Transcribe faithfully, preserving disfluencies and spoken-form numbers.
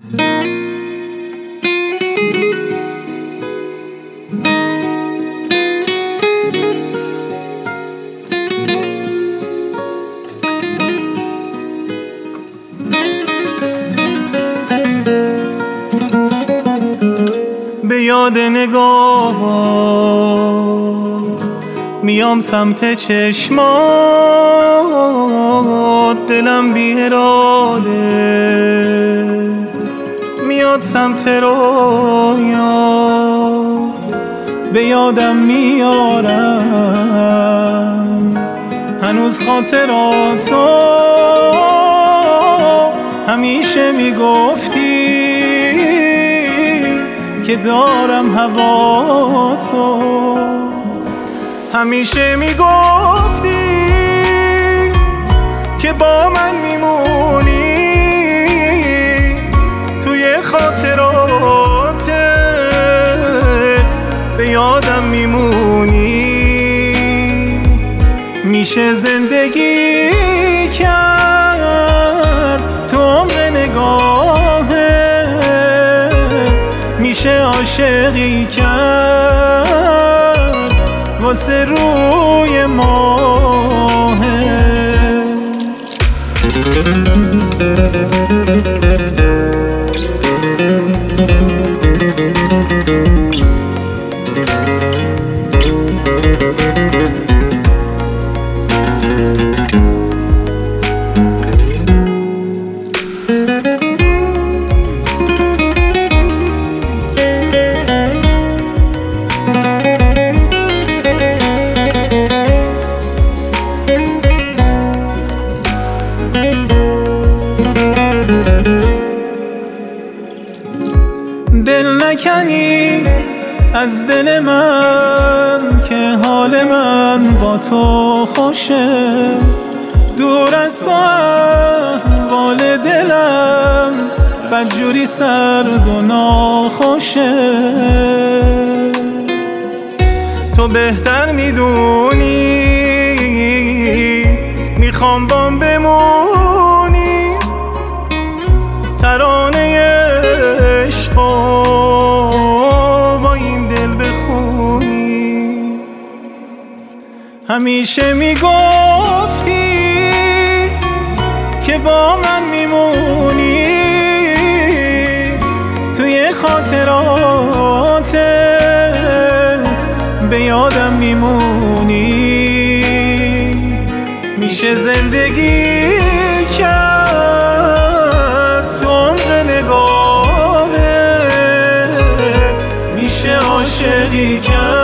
به یاد نگاهات میام سمت چشمات، دلم بی اراده میاد سمت رویا، به یادم میارم هنوز خاطراتو، همیشه میگفتی که دارم هوا تو، همیشه میگفتی که با من میمونی، توی خاطراتت به یادم میمونی. میشه زندگی کرد تو عمق نگاهت، میشه عاشقی کرد واسه روی ماهت. دل نکنی از دل من که حال من با تو خوشه، دور از تو احوال دلم بدجوری سرد و ناخوشه. تو بهتر میدونی میخوام بام بمونی، ترانه عشقو با این دل بخونی. همیشه میگفتی که با من میمونی، توی خاطراتت به یادم میمونی. میشه زندگی کرد تو عمق نگاهت، میشه عاشقی کرد